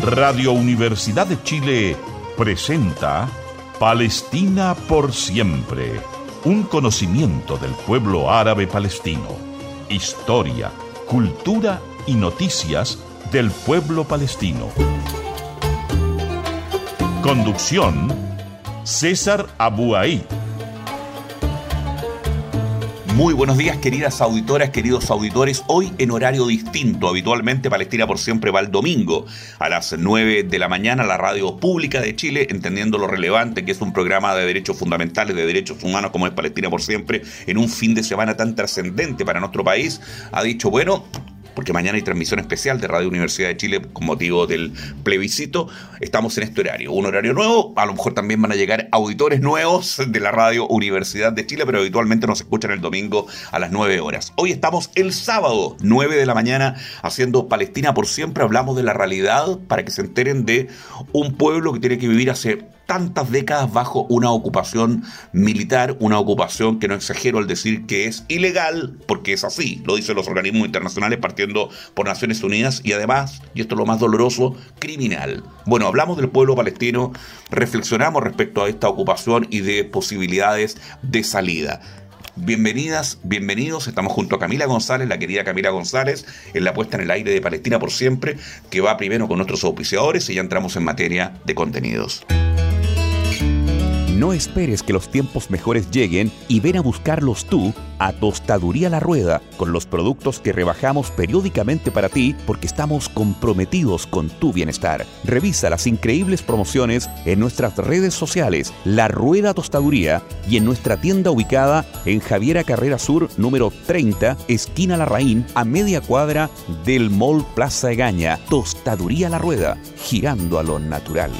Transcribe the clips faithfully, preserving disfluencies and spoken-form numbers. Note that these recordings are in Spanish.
Radio Universidad de Chile presenta Palestina por siempre, un conocimiento del pueblo árabe palestino, historia, cultura y noticias del pueblo palestino. Conducción, César Abuaid. Muy buenos días, queridas auditoras, queridos auditores. Hoy en horario distinto. Habitualmente Palestina por siempre va el domingo a las nueve de la mañana a la radio pública de Chile, entendiendo lo relevante que es un programa de derechos fundamentales, de derechos humanos como es Palestina por siempre, en un fin de semana tan trascendente para nuestro país. Ha dicho, bueno, porque mañana hay transmisión especial de Radio Universidad de Chile con motivo del plebiscito, estamos en este horario, un horario nuevo. A lo mejor también van a llegar auditores nuevos de la Radio Universidad de Chile, pero habitualmente nos escuchan el domingo a las nueve horas. Hoy estamos el sábado, nueve de la mañana, haciendo Palestina por siempre. Hablamos de la realidad para que se enteren de un pueblo que tiene que vivir hace tantas décadas bajo una ocupación militar, una ocupación que no exagero al decir que es ilegal, porque es así, lo dicen los organismos internacionales partiendo por Naciones Unidas, y además, y esto es lo más doloroso, criminal. Bueno, hablamos del pueblo palestino, reflexionamos respecto a esta ocupación y de posibilidades de salida. Bienvenidas, bienvenidos, estamos junto a Camila González, la querida Camila González, en la puesta en el aire de Palestina por siempre, que va primero con nuestros auspiciadores y ya entramos en materia de contenidos. No esperes que los tiempos mejores lleguen y ven a buscarlos tú a Tostaduría La Rueda, con los productos que rebajamos periódicamente para ti porque estamos comprometidos con tu bienestar. Revisa las increíbles promociones en nuestras redes sociales, La Rueda Tostaduría, y en nuestra tienda ubicada en Javiera Carrera Sur, número treinta, esquina Larraín, a media cuadra del Mall Plaza Egaña. Tostaduría La Rueda, girando a lo natural.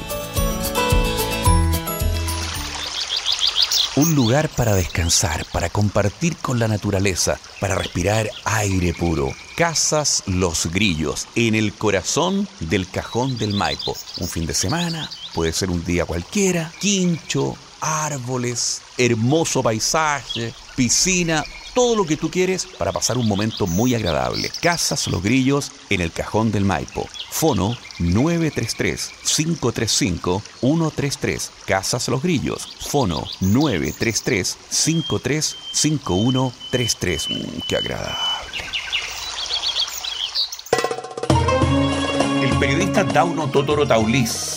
Un lugar para descansar, para compartir con la naturaleza, para respirar aire puro. Casas Los Grillos, en el corazón del Cajón del Maipo. Un fin de semana, puede ser un día cualquiera, quincho, árboles, hermoso paisaje, piscina, todo lo que tú quieres para pasar un momento muy agradable. Casas Los Grillos en el Cajón del Maipo. Fono nueve tres tres, cinco tres cinco, uno tres tres. Casas Los Grillos. Fono nueve tres tres, cinco tres cinco, uno tres tres. Mm, ¡Qué agradable! El periodista Dauno Totoro Taulis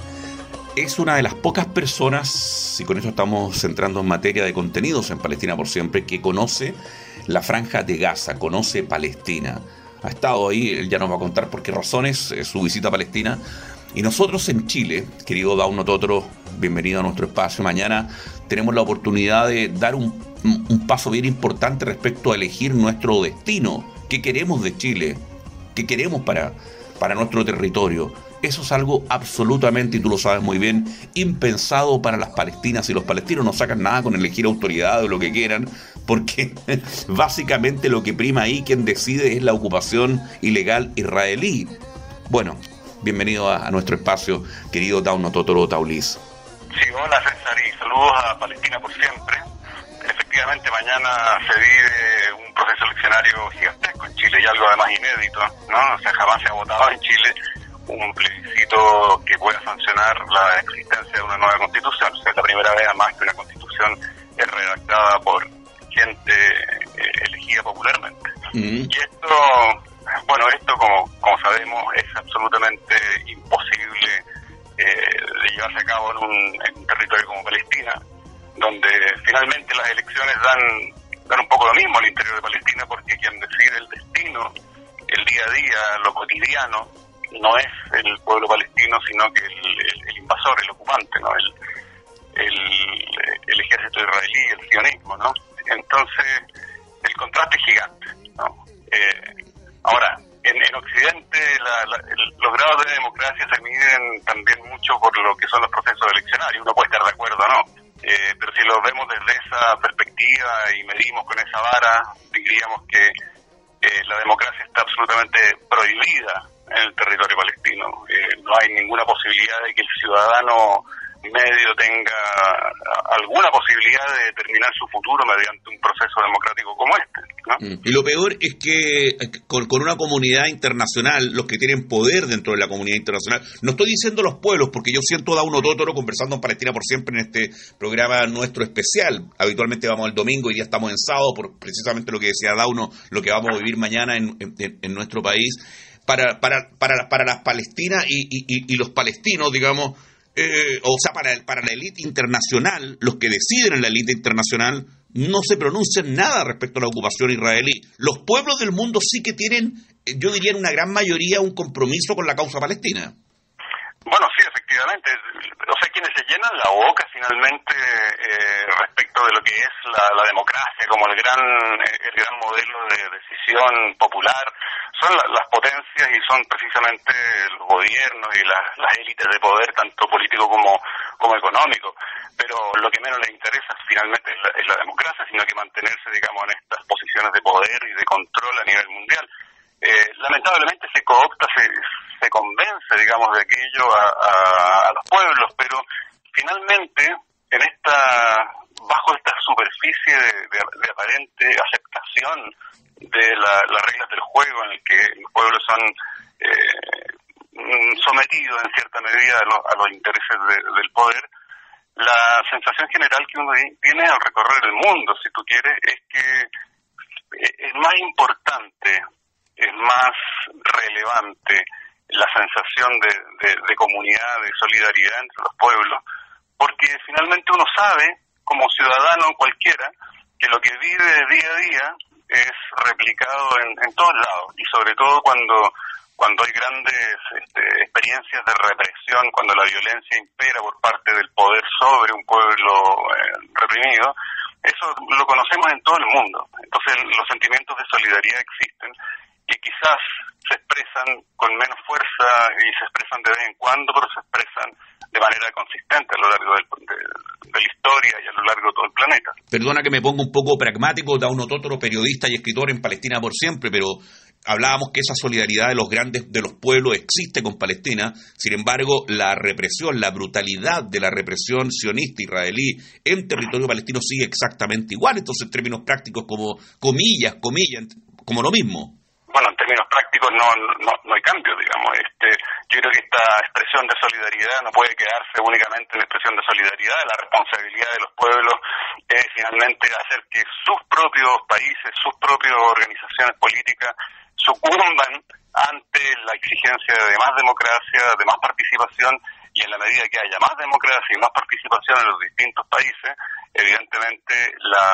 es una de las pocas personas, y con esto estamos centrando en materia de contenidos en Palestina por siempre, que conoce la Franja de Gaza, conoce Palestina. Ha estado ahí, él ya nos va a contar por qué razones eh, su visita a Palestina. Y nosotros en Chile, querido Dauno Totoro, bienvenido a nuestro espacio. Mañana tenemos la oportunidad de dar un, un paso bien importante respecto a elegir nuestro destino. ¿Qué queremos de Chile? ¿Qué queremos para, para nuestro territorio? Eso es algo absolutamente, y tú lo sabes muy bien, impensado para las palestinas, y los palestinos no sacan nada con elegir autoridad o lo que quieran, porque básicamente lo que prima ahí, quien decide, es la ocupación ilegal israelí. Bueno, bienvenido a, a nuestro espacio, querido Dauno Totoro Taulis. Sí, hola César, y saludos a Palestina por siempre. Efectivamente, mañana se vive un proceso eleccionario gigantesco en Chile, y algo además inédito, ¿no? O sea, jamás se ha votado en Chile un plebiscito que pueda sancionar la existencia de una nueva constitución. O sea, es la primera vez además que una constitución es redactada por gente eh, elegida popularmente. Mm. Y esto, bueno, esto como, como sabemos es absolutamente imposible eh, de llevarse a cabo en un, en un territorio como Palestina, donde finalmente las elecciones dan, dan un poco lo mismo al interior de Palestina, porque quien decide el destino, el día a día, lo cotidiano, no es el pueblo palestino, sino que el, el, el invasor, el ocupante, ¿no? El, el, el ejército israelí, el sionismo, ¿no? Entonces, el contraste es gigante, ¿no? Eh, ahora, en, en Occidente la, la, el, los grados de democracia se miden también mucho por lo que son los procesos eleccionarios. Uno puede estar de acuerdo o no, eh, pero si lo vemos desde esa perspectiva y medimos con esa vara, diríamos que eh, la democracia está absolutamente prohibida en el territorio palestino. Eh, no hay ninguna posibilidad de que el ciudadano medio tenga alguna posibilidad de determinar su futuro mediante un proceso democrático como este, ¿no? Y lo peor es que con, con una comunidad internacional, los que tienen poder dentro de la comunidad internacional, no estoy diciendo los pueblos, porque yo siento a Dauno Totoro conversando en Palestina por Siempre en este programa nuestro especial. Habitualmente vamos el domingo y ya estamos en sábado, por precisamente lo que decía Dauno, lo que vamos a vivir mañana en, en, en nuestro país. Para, para, para, para las palestinas y, y, y los palestinos, digamos, eh, o sea, para, para la élite internacional, los que deciden en la élite internacional, no se pronuncian nada respecto a la ocupación israelí. Los pueblos del mundo sí que tienen, yo diría en una gran mayoría, un compromiso con la causa palestina. Bueno, sí, efectivamente. O sea, quienes se llenan la boca finalmente eh, respecto de lo que es la, la democracia como el gran el gran modelo de decisión popular son la, las potencias y son precisamente los gobiernos y las, las élites de poder, tanto político como, como económico. Pero lo que menos les interesa finalmente es la, es la democracia, sino que mantenerse, digamos, en estas posiciones de poder y de control a nivel mundial. Eh, lamentablemente se coopta, se, se convence, digamos, de aquello a, a, a los pueblos, pero finalmente en esta bajo esta superficie de, de, de aparente aceptación de la, las reglas del juego en el que los pueblos son eh, sometidos en cierta medida a, lo, a los intereses de, del poder, la sensación general que uno tiene al recorrer el mundo, si tú quieres, es que es más importante, es más relevante la sensación de, de, de comunidad, de solidaridad entre los pueblos, porque finalmente uno sabe, como ciudadano cualquiera, que lo que vive día a día es replicado en, en todos lados, y sobre todo cuando cuando hay grandes este, experiencias de represión, cuando la violencia impera por parte del poder sobre un pueblo eh, reprimido. Eso lo conocemos en todo el mundo. Entonces los sentimientos de solidaridad existen y quizás se expresan con menos fuerza y se expresan de vez en cuando, pero se expresan de manera consistente a lo largo del, de, de la historia y a lo largo de todo el planeta. Perdona que me ponga un poco pragmático, Dauno Totoro, periodista y escritor en Palestina por Siempre, pero hablábamos que esa solidaridad de los grandes, de los pueblos existe con Palestina. Sin embargo, la represión, la brutalidad de la represión sionista israelí en territorio palestino sigue exactamente igual. Entonces, en términos prácticos, como comillas, comillas, como lo mismo. Bueno, en términos prácticos no, no, no hay cambio, digamos. Este, yo creo que esta expresión de solidaridad no puede quedarse únicamente en la expresión de solidaridad. La responsabilidad de los pueblos es finalmente hacer que sus propios países, sus propias organizaciones políticas sucumban ante la exigencia de más democracia, de más participación, y en la medida que haya más democracia y más participación en los distintos países, evidentemente la,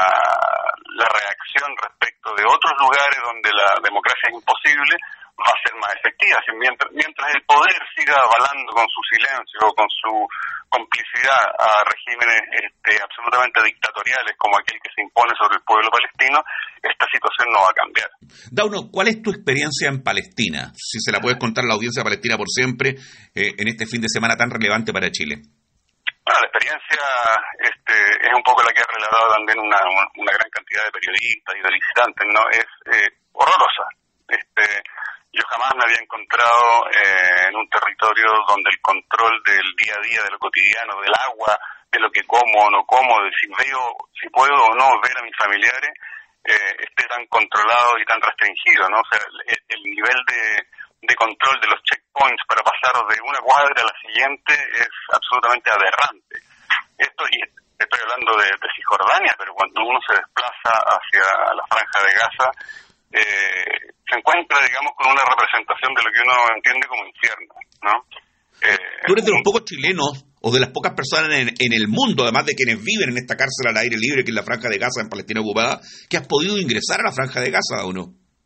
la reacción respecto de otros lugares donde la democracia es imposible va a ser más efectiva. Mientras, mientras el poder siga avalando con su silencio o con su complicidad a regímenes este, absolutamente dictatoriales como aquel que se impone sobre el pueblo palestino, esta situación no va a cambiar. Dauno, ¿cuál es tu experiencia en Palestina? Si se la puedes contar a la audiencia de Palestina por Siempre, eh, en este fin de semana tan relevante para Chile. Bueno, la experiencia este, es un poco la que ha relatado también una, una gran cantidad de periodistas y de visitantes, ¿no? Es eh, horrorosa. Este, yo jamás me había encontrado eh, en un territorio donde el control del día a día, de lo cotidiano, del agua, de lo que como o no como, de si veo, si puedo o no ver a mis familiares, eh, esté tan controlado y tan restringido, ¿no? O sea, el, el nivel de, de control de los checkpoints para pasar de una cuadra a la siguiente es absolutamente aberrante. Esto, y estoy hablando de, de Cisjordania, pero cuando uno se desplaza hacia la Franja de Gaza, eh, se encuentra, digamos, con una representación de lo que uno entiende como infierno, ¿no? Eh, Tú eres de los pocos chilenos o de las pocas personas en, en el mundo, además de quienes viven en esta cárcel al aire libre que es la Franja de Gaza en Palestina ocupada, que has podido ingresar a la Franja de Gaza, ¿o no?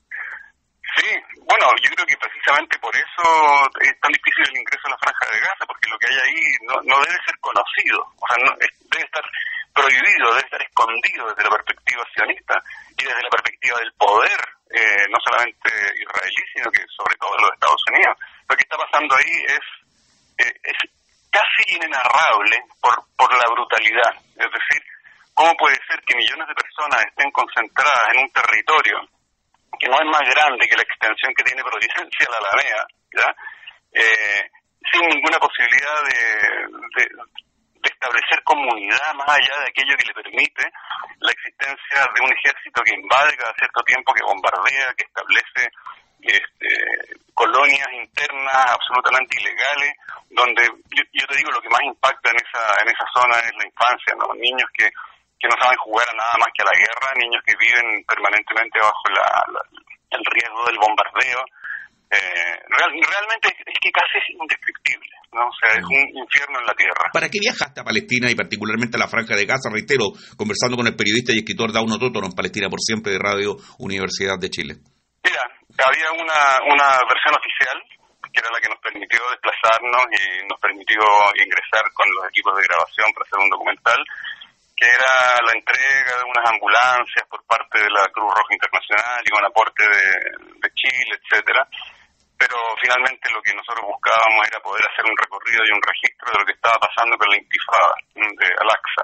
Sí, bueno, yo creo que precisamente por eso es tan difícil el ingreso a la Franja de Gaza, porque lo que hay ahí no, no debe ser conocido, o sea, no, es, debe estar prohibido, debe estar escondido desde la perspectiva sionista y desde la perspectiva del poder, eh, no solamente israelí, sino que sobre todo de los Estados Unidos. Lo que está pasando ahí es, eh, es casi inenarrable por, por la brutalidad. Es decir, ¿cómo puede ser que millones de personas estén concentradas en un territorio que no es más grande que la extensión que tiene Providencia, la Alameda, ¿ya? Eh, sin ninguna posibilidad de, de, establecer comunidad más allá de aquello que le permite la existencia de un ejército que invade cada cierto tiempo, que bombardea, que establece este, colonias internas absolutamente ilegales, donde yo, yo te digo, lo que más impacta en esa en esa zona es la infancia, ¿no? Niños que, que no saben jugar a nada más que a la guerra, niños que viven permanentemente bajo la, la, el riesgo del bombardeo. Eh, real, realmente es, es que casi es indescriptible, ¿no? O sea, es un infierno en la tierra. ¿Para qué viajaste a Palestina y particularmente a la Franja de Gaza? Reitero, conversando con el periodista y escritor Dauno Totoro en Palestina por Siempre de Radio Universidad de Chile. Mira, había una, una versión oficial que era la que nos permitió desplazarnos y nos permitió ingresar con los equipos de grabación para hacer un documental, que era la entrega de unas ambulancias por parte de la Cruz Roja Internacional y con aporte de, de Chile, etcétera. Pero finalmente lo que nosotros buscábamos era poder hacer un recorrido y un registro de lo que estaba pasando con la intifada de Al-Aqsa.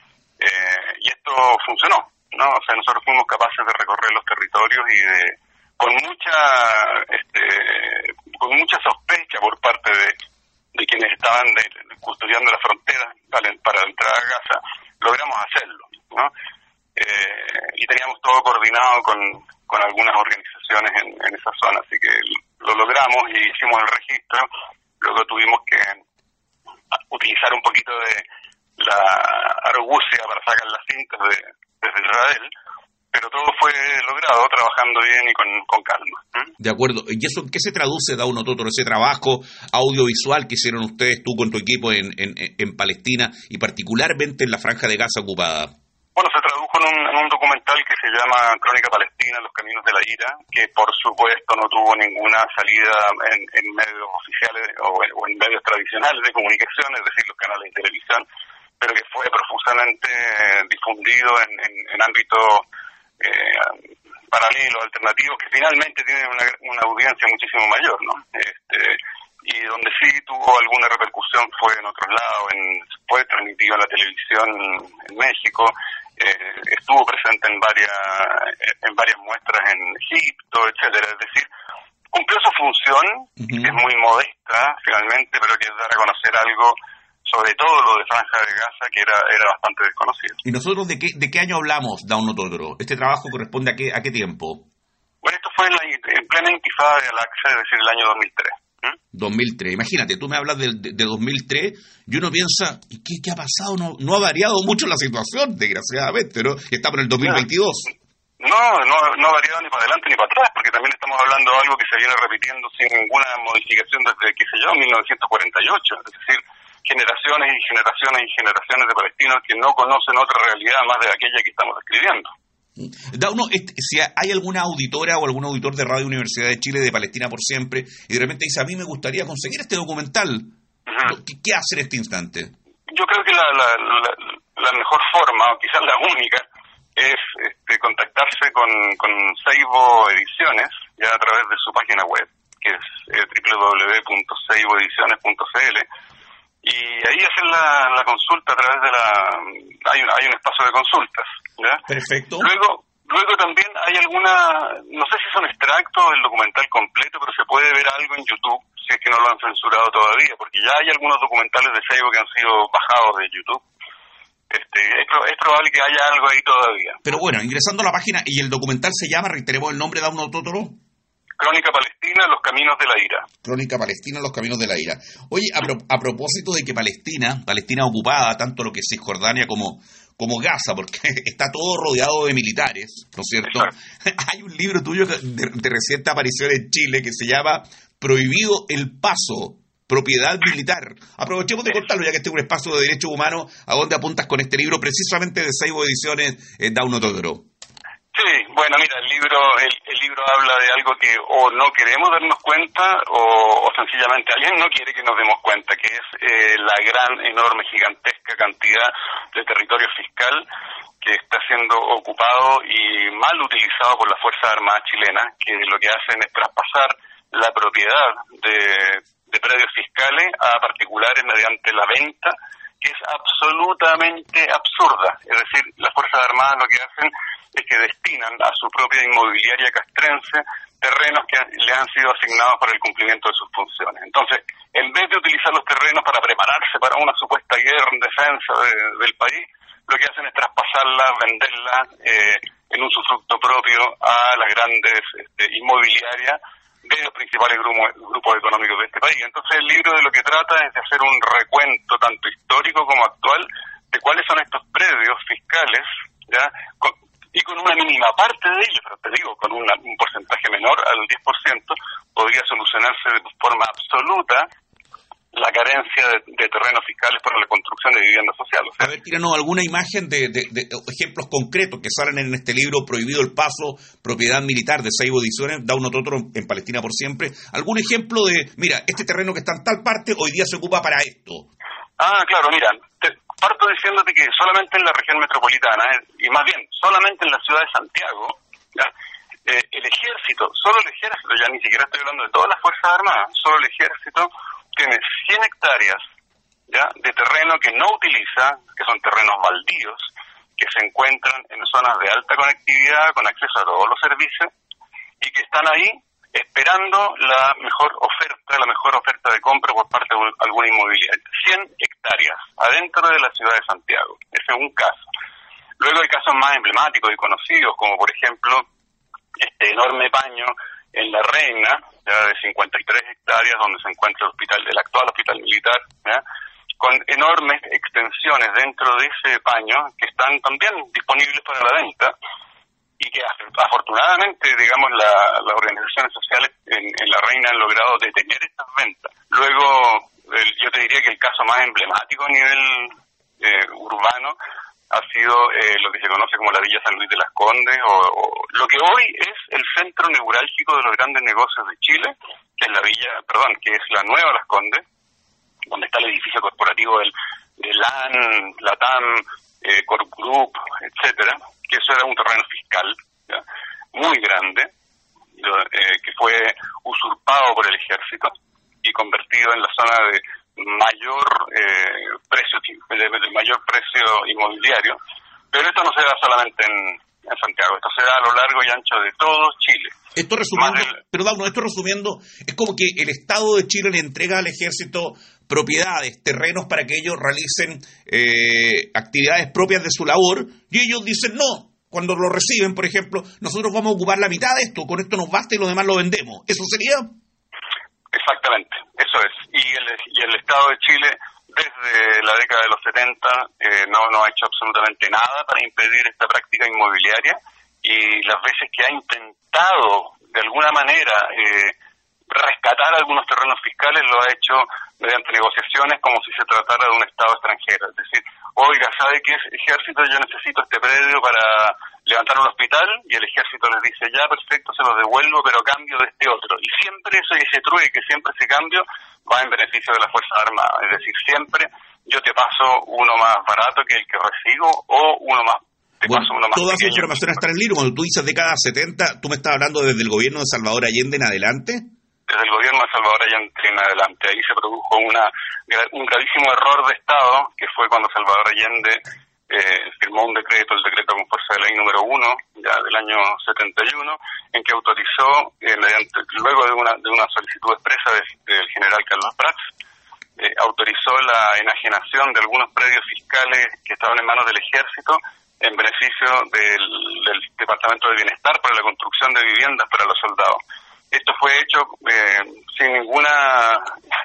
Eh, y esto funcionó, ¿no? O sea, nosotros fuimos capaces de recorrer los territorios y de, con mucha este, con mucha sospecha por parte de, de quienes estaban de, de, custodiando la frontera para, para entrar a Gaza, logramos hacerlo, ¿no? Eh, y teníamos todo coordinado con, con algunas organizaciones en, en esa zona, así que lo logramos y hicimos el registro. Luego tuvimos que utilizar un poquito de la argucia para sacar las cintas de, desde Israel, pero todo fue logrado trabajando bien y con, con calma. ¿Mm? De acuerdo. ¿Y eso en qué se traduce, Dauno Totoro, ese trabajo audiovisual que hicieron ustedes, tú con tu equipo en, en, en Palestina y particularmente en la Franja de Gaza ocupada? Bueno, se tradujo en un, en un documental que se llama Crónica Palestina, Los Caminos de la Ira, que por supuesto no tuvo ninguna salida en, en medios oficiales o en, o en medios tradicionales de comunicación, es decir, los canales de televisión, pero que fue profusamente difundido en, en, en ámbitos eh, paralelos, alternativos, que finalmente tienen una, una audiencia muchísimo mayor, ¿no? Este, y donde sí tuvo alguna repercusión fue en otros lados, en, fue transmitido en la televisión en México, eh, estuvo presente en varias en varias muestras en Egipto, etcétera. Es decir, cumplió su función, uh-huh. que es muy modesta finalmente, pero que es dar a conocer algo, sobre todo lo de Franja de Gaza, que era era bastante desconocido. ¿Y nosotros de qué de qué año hablamos, Dauno Totoro? ¿Este trabajo corresponde a qué a qué tiempo? Bueno, esto fue en, la, en plena intifada de Al-Aqsa, es decir, el año dos mil tres. ¿Mm? dos mil tres, imagínate, tú me hablas de, de, de dos mil tres y uno piensa, ¿y qué, qué ha pasado? No, no ha variado mucho la situación, desgraciadamente, ¿no? Estamos en el dos mil veintidós. No, no, no ha variado ni para adelante ni para atrás, porque también estamos hablando de algo que se viene repitiendo sin ninguna modificación desde, qué sé yo, mil novecientos cuarenta y ocho, es decir, generaciones y generaciones y generaciones de palestinos que no conocen otra realidad más de aquella que estamos describiendo. Dauno, si hay alguna auditora o algún auditor de Radio Universidad de Chile de Palestina por Siempre y de repente dice, a mí me gustaría conseguir este documental, uh-huh. ¿qué, qué hace en este instante? Yo creo que la, la, la, la mejor forma, o quizás la única, es este, contactarse con, con Seibo Ediciones, ya a través de su página web, que es eh, doble u doble u doble u punto seibo ediciones punto c l, y ahí hacer la, la consulta a través de la... Hay un, hay un espacio de consultas, ¿ya? Perfecto. Luego, luego también hay alguna... No sé si son extractos del documental completo, pero se puede ver algo en YouTube, si es que no lo han censurado todavía, porque ya hay algunos documentales de Seibo que han sido bajados de YouTube. Este, es, es probable que haya algo ahí todavía. Pero bueno, ingresando a la página, ¿y el documental se llama, reiteremos el nombre, Dauno Totoro? Crónica Palestina, Los Caminos de la Ira. Crónica Palestina, Los Caminos de la Ira. Oye, a, pro, a propósito de que Palestina, Palestina ocupada, tanto lo que es Cisjordania como, como Gaza, porque está todo rodeado de militares, ¿no es cierto? Exacto. Hay un libro tuyo de, de reciente aparición en Chile que se llama Prohibido el Paso, Propiedad Militar. Aprovechemos de contarlo, ya que este es un espacio de derechos humanos, ¿a dónde apuntas con este libro precisamente de Seibo Ediciones, eh, Dauno Totoro? Sí, bueno, mira, el libro el, el libro habla de algo que o no queremos darnos cuenta o, o sencillamente alguien no quiere que nos demos cuenta, que es eh, la gran, enorme, gigantesca cantidad de territorio fiscal que está siendo ocupado y mal utilizado por las Fuerzas Armadas chilenas, que lo que hacen es traspasar la propiedad de, de predios fiscales a particulares mediante la venta que es absolutamente absurda. Es decir, las Fuerzas Armadas lo que hacen es que destinan a su propia inmobiliaria castrense terrenos que le han sido asignados para el cumplimiento de sus funciones. Entonces, en vez de utilizar los terrenos para prepararse para una supuesta guerra en defensa de, del país, lo que hacen es traspasarlas, venderlas eh, en un usufructo propio a las grandes este, inmobiliarias de los principales grupos, grupos económicos de este país. Entonces el libro de lo que trata es de hacer un recuento tanto histórico como actual de cuáles son estos predios fiscales, ya con, y con una mínima parte de ellos, pero te digo, con una, un porcentaje menor al diez por ciento, podría solucionarse de forma absoluta la carencia de, de terrenos fiscales para la construcción de vivienda social. O sea, a ver, tíranos alguna imagen de, de, de ejemplos concretos que salen en este libro, Prohibido el Paso, Propiedad Militar, de Seibo Ediciones, da uno otro en Palestina por Siempre. ¿Algún ejemplo de, mira, este terreno que está en tal parte hoy día se ocupa para esto? Ah, claro, mira, te parto diciéndote que solamente en la región metropolitana, eh, y más bien, solamente en la ciudad de Santiago, ¿ya? Eh, el ejército, solo el ejército, ya ni siquiera estoy hablando de todas las Fuerzas Armadas, solo el ejército tiene cien hectáreas ya de terreno que no utiliza, que son terrenos baldíos, que se encuentran en zonas de alta conectividad, con acceso a todos los servicios, y que están ahí esperando la mejor oferta, la mejor oferta de compra por parte de alguna inmobiliaria. cien hectáreas adentro de la ciudad de Santiago. Ese es un caso. Luego hay casos más emblemáticos y conocidos, como por ejemplo este enorme paño en La Reina, ya de cincuenta y tres hectáreas, donde se encuentra el hospital, el actual hospital militar, ¿ya? Con enormes extensiones dentro de ese paño que están también disponibles para la venta y que afortunadamente, digamos, la, las organizaciones sociales en, en La Reina han logrado detener estas ventas. Luego, el, yo te diría que el caso más emblemático a nivel eh, urbano ha sido eh, lo que se conoce como la Villa San Luis de las Condes, o, o lo que hoy es el centro neurálgico de los grandes negocios de Chile, que es la Villa, perdón, que es la Nueva Las Condes, donde está el edificio corporativo del, del L A N, Latam, eh, Corp Group, etcétera, que eso era un terreno fiscal, ¿ya? Muy grande, eh, que fue usurpado por el ejército y convertido en la zona de mayor eh, precio de, de mayor precio inmobiliario, pero esto no se da solamente en, en Santiago, esto se da a lo largo y ancho de todo Chile. Esto resumiendo, del... pero Dauno, esto resumiendo, es como que el Estado de Chile le entrega al ejército propiedades, terrenos para que ellos realicen eh, actividades propias de su labor, y ellos dicen no. Cuando lo reciben, por ejemplo, nosotros vamos a ocupar la mitad de esto, con esto nos basta y lo demás lo vendemos. ¿Eso sería? Exactamente, eso es. Y el, y el Estado de Chile, desde la década de los setenta, eh, no, no ha hecho absolutamente nada para impedir esta práctica inmobiliaria, y las veces que ha intentado, de alguna manera, eh, rescatar algunos terrenos fiscales, lo ha hecho mediante negociaciones como si se tratara de un Estado extranjero. Es decir, oiga, ¿sabe qué es ejército? Yo necesito este predio para levantar un hospital, y el ejército les dice, ya, perfecto, se los devuelvo, pero a cambio de este otro. Y siempre eso, ese trueque, siempre ese cambio, va en beneficio de las Fuerzas Armadas. Es decir, siempre yo te paso uno más barato que el que recibo, o uno más, te bueno, paso uno más toda pequeño. esa información está en el libro. Cuando tú dices década setenta, ¿tú me estás hablando desde el gobierno de Salvador Allende en adelante? Desde el gobierno de Salvador Allende en adelante. Ahí se produjo una un gravísimo error de Estado, que fue cuando Salvador Allende eh, firmó un decreto, el decreto con fuerza de ley número uno, ya del año setenta y uno, en que autorizó, eh, mediante, luego de una de una solicitud expresa de, del general Carlos Prats, eh, autorizó la enajenación de algunos predios fiscales que estaban en manos del ejército en beneficio del, del Departamento de Bienestar para la construcción de viviendas para los soldados. Esto fue hecho eh, sin ninguna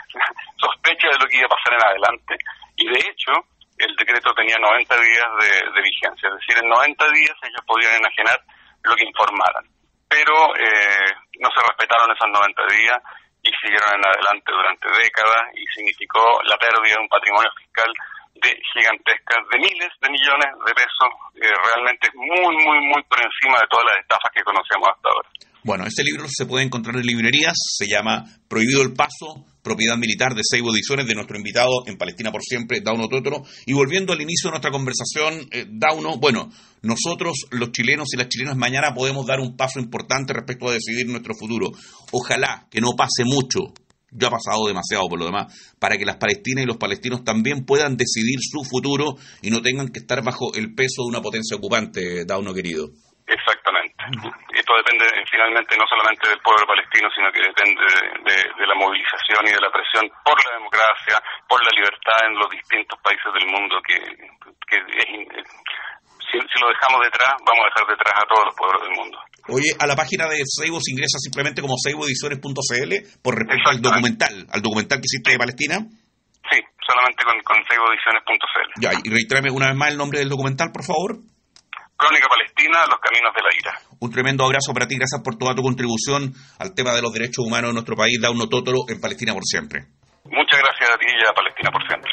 sospecha de lo que iba a pasar en adelante, y de hecho el decreto tenía noventa días de, de vigencia, es decir, en noventa días ellos podían enajenar lo que informaran, pero eh, no se respetaron esos noventa días y siguieron en adelante durante décadas, y significó la pérdida de un patrimonio fiscal de gigantescas, de miles de millones de pesos, eh, realmente muy, muy, muy por encima de todas las estafas que conocemos hasta ahora. Bueno, este libro se puede encontrar en librerías, se llama Prohibido el Paso, Propiedad Militar, de Seibo Ediciones, de nuestro invitado en Palestina por Siempre, Dauno Totoro. Y volviendo al inicio de nuestra conversación, eh, Dauno, bueno, nosotros los chilenos y las chilenas mañana podemos dar un paso importante respecto a decidir nuestro futuro. Ojalá que no pase mucho, Ya ha pasado demasiado por lo demás, para que las palestinas y los palestinos también puedan decidir su futuro y no tengan que estar bajo el peso de una potencia ocupante, Dauno querido. Exactamente. Esto depende finalmente no solamente del pueblo palestino, sino que depende de, de, de la movilización y de la presión por la democracia, por la libertad en los distintos países del mundo, que, que es, si, si lo dejamos detrás, vamos a dejar detrás a todos los pueblos del mundo. Oye, a la página de Seibo se ingresa simplemente como seibo ediciones punto c l por respecto al documental, al documental que hiciste de Palestina. Sí, solamente con, con seibo ediciones punto c l. Ya, y reitérame una vez más el nombre del documental, por favor. Crónica Palestina, los caminos de la ira. Un tremendo abrazo para ti, gracias por toda tu contribución al tema de los derechos humanos de nuestro país. Dauno Totoro, en Palestina por siempre. Muchas gracias a ti y a Palestina por siempre.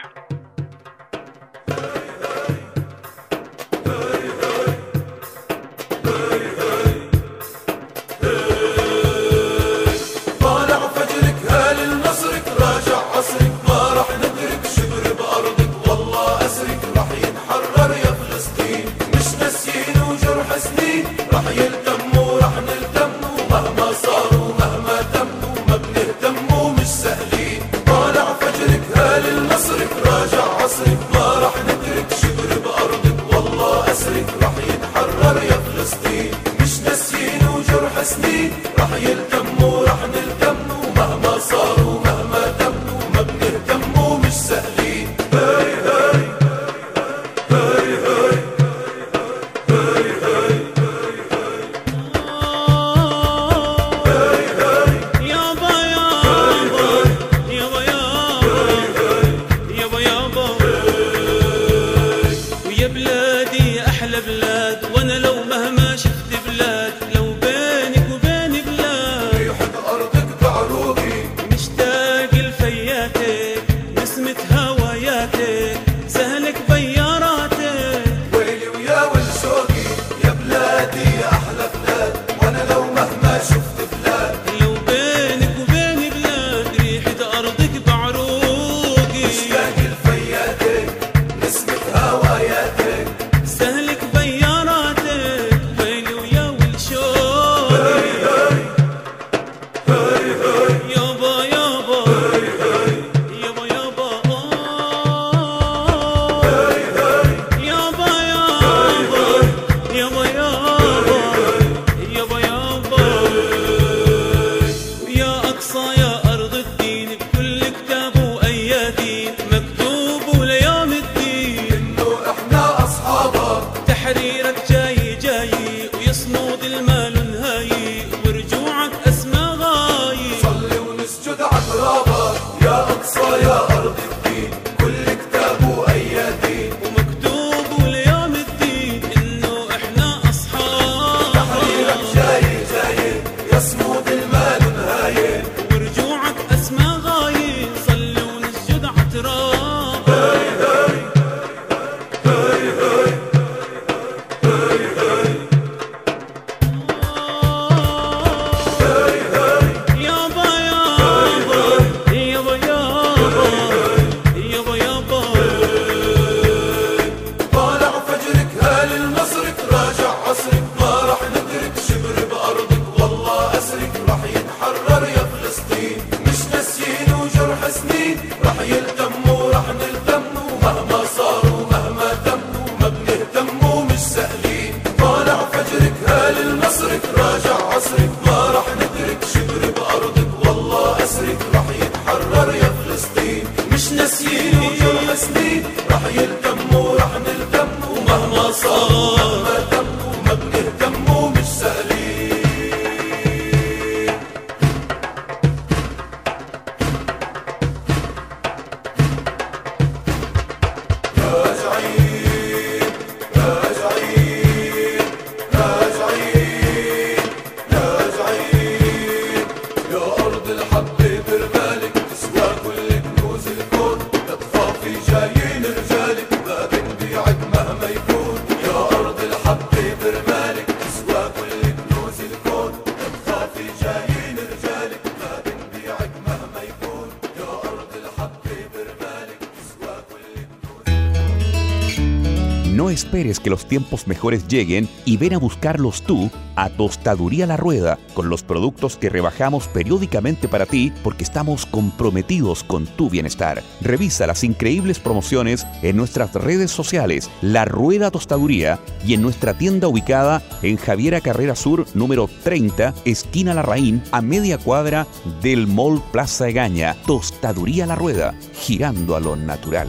No esperes que los tiempos mejores lleguen y ven a buscarlos tú a Tostaduría La Rueda con los productos que rebajamos periódicamente para ti porque estamos comprometidos con tu bienestar. Revisa las increíbles promociones en nuestras redes sociales La Rueda Tostaduría y en nuestra tienda ubicada en Javiera Carrera Sur número treinta, esquina Larraín, a media cuadra del Mall Plaza Egaña. Tostaduría La Rueda, girando a lo natural.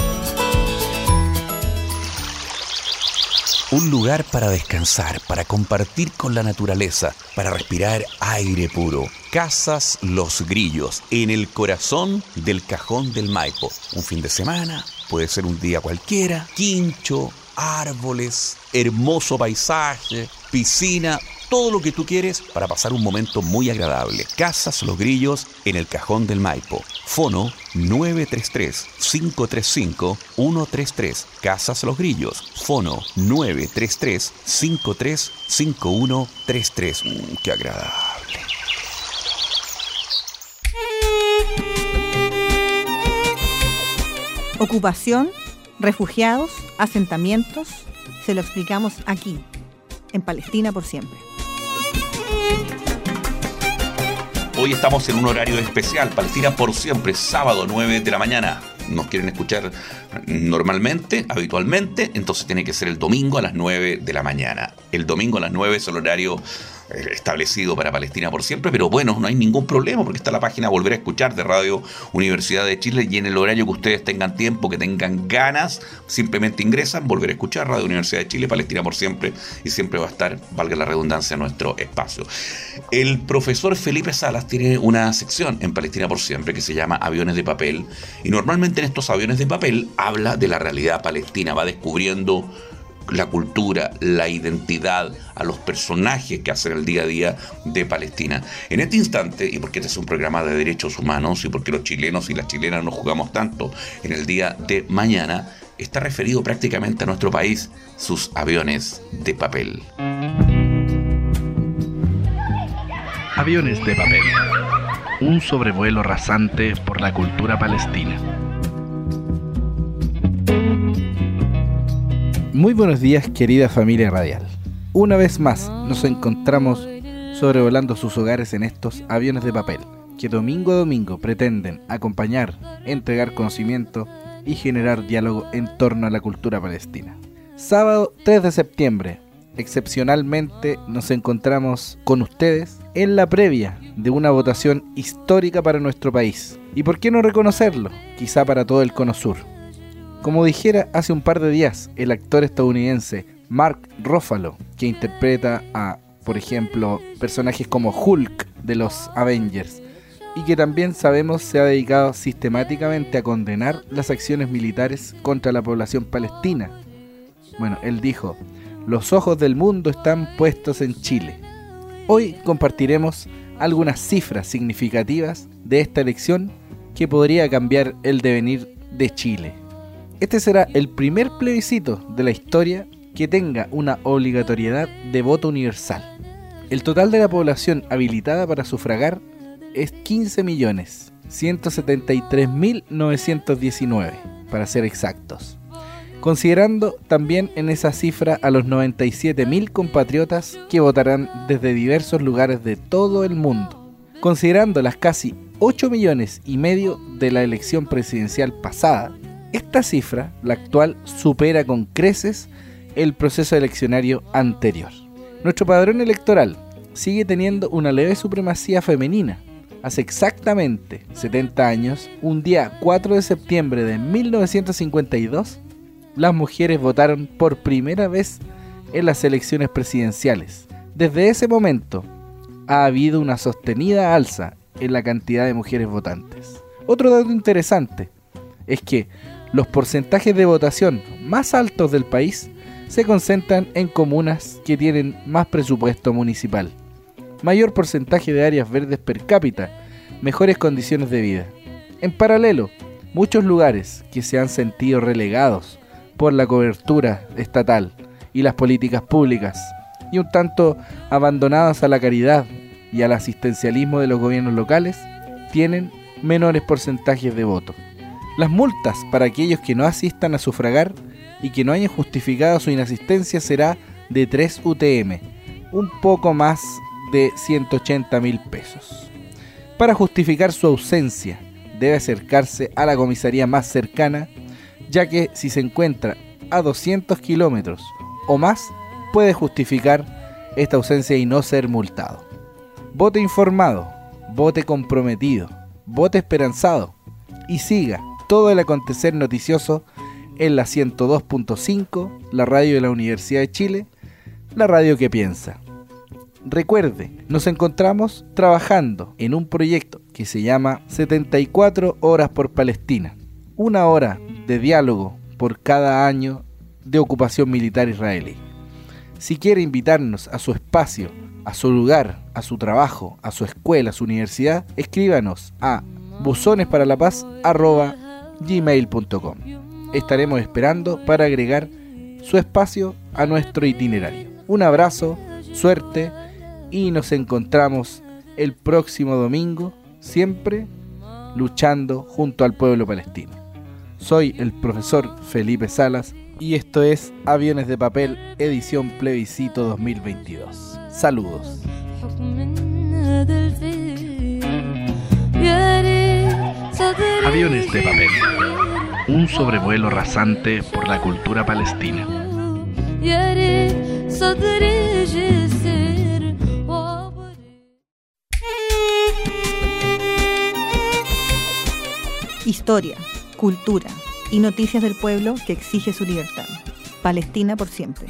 Un lugar para descansar, para compartir con la naturaleza, para respirar aire puro. Casas Los Grillos, en el corazón del Cajón del Maipo. Un fin de semana, puede ser un día cualquiera, quincho, árboles, hermoso paisaje, piscina, todo lo que tú quieres para pasar un momento muy agradable. Casas Los Grillos en el Cajón del Maipo. Fono nueve tres tres, cinco tres cinco, uno tres tres. Casas Los Grillos. Fono nueve tres tres, cinco tres cinco, uno tres tres. Mm, ¡Qué agradable! Ocupación, refugiados, asentamientos, se lo explicamos aquí, en Palestina por siempre. Hoy estamos en un horario especial, Palestina por siempre, sábado nueve de la mañana. Nos quieren escuchar normalmente, habitualmente, entonces tiene que ser el domingo a las nueve de la mañana. El domingo a las nueve es el horario establecido para Palestina por siempre, pero bueno, no hay ningún problema porque está la página Volver a Escuchar de Radio Universidad de Chile y en el horario que ustedes tengan tiempo, que tengan ganas, simplemente ingresan, Volver a Escuchar, Radio Universidad de Chile, Palestina por siempre, y siempre va a estar, valga la redundancia, nuestro espacio. El profesor Felipe Salas tiene una sección en Palestina por siempre que se llama Aviones de Papel, y normalmente en estos aviones de papel habla de la realidad palestina, va descubriendo la cultura, la identidad, a los personajes que hacen el día a día de Palestina. En este instante, y porque este es un programa de derechos humanos y porque los chilenos y las chilenas nos jugamos tanto en el día de mañana, está referido prácticamente a nuestro país, sus aviones de papel. Aviones de papel. Un sobrevuelo rasante por la cultura palestina. Muy buenos días, querida familia radial. Una vez más nos encontramos sobrevolando sus hogares en estos aviones de papel que domingo a domingo pretenden acompañar, entregar conocimiento y generar diálogo en torno a la cultura palestina. Sábado tres de septiembre, excepcionalmente nos encontramos con ustedes en la previa de una votación histórica para nuestro país. ¿Y por qué no reconocerlo? Quizá para todo el Cono Sur. Como dijera hace un par de días el actor estadounidense Mark Ruffalo, que interpreta a, por ejemplo, personajes como Hulk de los Avengers, y que también sabemos se ha dedicado sistemáticamente a condenar las acciones militares contra la población palestina. Bueno, él dijo: los ojos del mundo están puestos en Chile. Hoy compartiremos algunas cifras significativas de esta elección que podría cambiar el devenir de Chile. Este será el primer plebiscito de la historia que tenga una obligatoriedad de voto universal. El total de la población habilitada para sufragar es quince millones ciento setenta y tres mil novecientos diecinueve, para ser exactos. Considerando también en esa cifra a los noventa y siete mil compatriotas que votarán desde diversos lugares de todo el mundo. Considerando las casi ocho millones y medio de la elección presidencial pasada, esta cifra, la actual, supera con creces el proceso eleccionario anterior. Nuestro padrón electoral sigue teniendo una leve supremacía femenina. Hace exactamente setenta años, un día cuatro de septiembre de mil novecientos cincuenta y dos, las mujeres votaron por primera vez en las elecciones presidenciales. Desde ese momento ha habido una sostenida alza en la cantidad de mujeres votantes. Otro dato interesante es que los porcentajes de votación más altos del país se concentran en comunas que tienen más presupuesto municipal, mayor porcentaje de áreas verdes per cápita, mejores condiciones de vida. En paralelo, muchos lugares que se han sentido relegados por la cobertura estatal y las políticas públicas, y un tanto abandonados a la caridad y al asistencialismo de los gobiernos locales, tienen menores porcentajes de voto. Las multas para aquellos que no asistan a sufragar y que no hayan justificado su inasistencia será de tres U T M, un poco más de ciento ochenta mil pesos. Para justificar su ausencia, debe acercarse a la comisaría más cercana, ya que si se encuentra a doscientos kilómetros o más, puede justificar esta ausencia y no ser multado. Vote informado, vote comprometido, vote esperanzado y siga todo el acontecer noticioso en la ciento dos punto cinco, la radio de la Universidad de Chile, la radio que piensa. Recuerde, nos encontramos trabajando en un proyecto que se llama setenta y cuatro horas por Palestina, una hora de diálogo por cada año de ocupación militar israelí. Si quiere invitarnos a su espacio, a su lugar, a su trabajo, a su escuela, a su universidad, escríbanos a buzonesparalapaz arroba gmail punto com. Estaremos esperando para agregar su espacio a nuestro itinerario. Un abrazo, suerte y nos encontramos el próximo domingo, siempre luchando junto al pueblo palestino. Soy el profesor Felipe Salas y esto es Aviones de Papel, edición plebiscito dos mil veintidós. Saludos. Aviones de Papel, un sobrevuelo rasante por la cultura palestina. Historia, cultura y noticias del pueblo que exige su libertad. Palestina por siempre.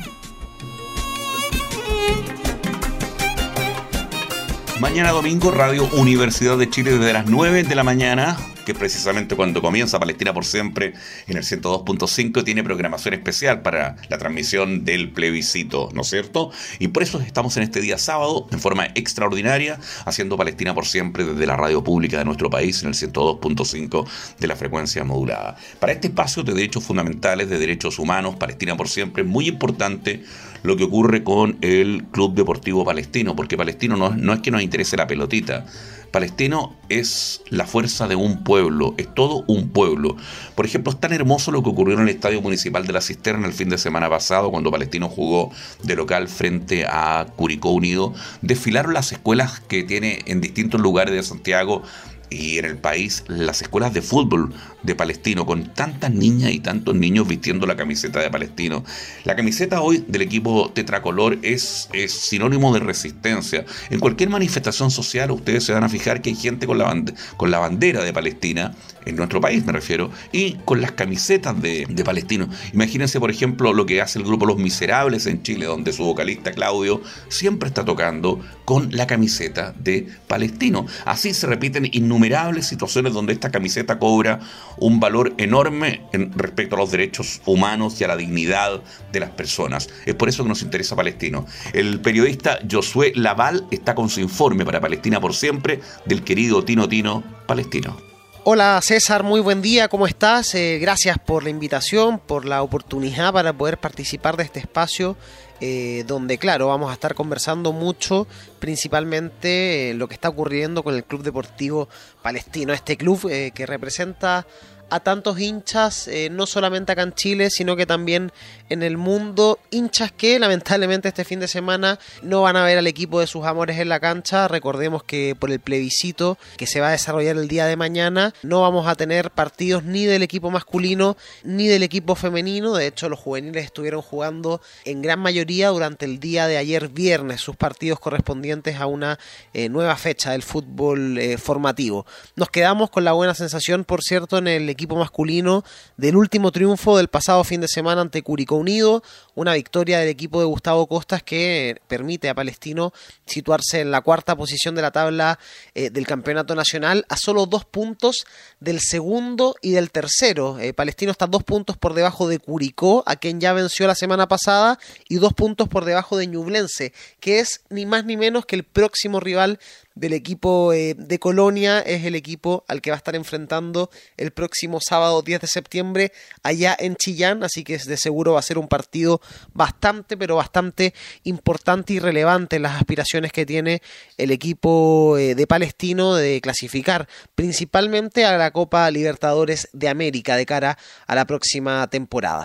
Mañana domingo, Radio Universidad de Chile desde las nueve de la mañana, que precisamente cuando comienza Palestina por siempre en el ciento dos punto cinco, tiene programación especial para la transmisión del plebiscito, ¿no es cierto? Y por eso estamos en este día sábado, en forma extraordinaria, haciendo Palestina por siempre desde la radio pública de nuestro país en el ciento dos punto cinco de la frecuencia modulada. Para este espacio de derechos fundamentales, de derechos humanos, Palestina por siempre, es muy importante lo que ocurre con el Club Deportivo Palestino, porque Palestino no, no es que nos interese la pelotita. Palestino es la fuerza de un pueblo, es todo un pueblo. Por ejemplo, es tan hermoso lo que ocurrió en el Estadio Municipal de La Cisterna el fin de semana pasado, cuando Palestino jugó de local frente a Curicó Unido. Desfilaron las escuelas que tiene en distintos lugares de Santiago y en el país, las escuelas de fútbol de Palestino, con tantas niñas y tantos niños vistiendo la camiseta de Palestino. La camiseta hoy del equipo tetracolor es, es sinónimo de resistencia. En cualquier manifestación social ustedes se van a fijar que hay gente con la, bande- con la bandera de Palestina, en nuestro país me refiero, y con las camisetas de, de Palestino. Imagínense, por ejemplo, lo que hace el grupo Los Miserables en Chile, donde su vocalista Claudio siempre está tocando con la camiseta de Palestino. Así se repiten innumerables situaciones donde esta camiseta cobra un valor enorme en respecto a los derechos humanos y a la dignidad de las personas. Es por eso que nos interesa Palestino. El periodista Josué Laval está con su informe para Palestina por siempre del querido Tino Tino Palestino. Hola César, muy buen día, ¿cómo estás? Eh, gracias por la invitación, por la oportunidad para poder participar de este espacio, eh, donde claro, vamos a estar conversando mucho, principalmente eh, lo que está ocurriendo con el Club Deportivo Palestino, este club eh, que representa a tantos hinchas, eh, no solamente acá en Chile, sino que también en el mundo, hinchas que lamentablemente este fin de semana no van a ver al equipo de sus amores en la cancha. Recordemos que por el plebiscito que se va a desarrollar el día de mañana, no vamos a tener partidos ni del equipo masculino ni del equipo femenino. De hecho, los juveniles estuvieron jugando en gran mayoría durante el día de ayer viernes sus partidos correspondientes a una eh, nueva fecha del fútbol eh, formativo. Nos quedamos con la buena sensación, por cierto, en el equipo masculino del último triunfo del pasado fin de semana ante Curicó Unido, una victoria del equipo de Gustavo Costas que permite a Palestino situarse en la cuarta posición de la tabla eh, del campeonato nacional, a solo dos puntos del segundo y del tercero. Eh, Palestino está dos puntos por debajo de Curicó, a quien ya venció la semana pasada, y dos puntos por debajo de Ñublense, que es ni más ni menos que el próximo rival del equipo eh, de Colonia. Es el equipo al que va a estar enfrentando el próximo sábado diez de septiembre allá en Chillán, así que de seguro va a ser un partido bastante, pero bastante importante y relevante en las aspiraciones que tiene el equipo eh, de Palestino de clasificar principalmente a la Copa Libertadores de América de cara a la próxima temporada.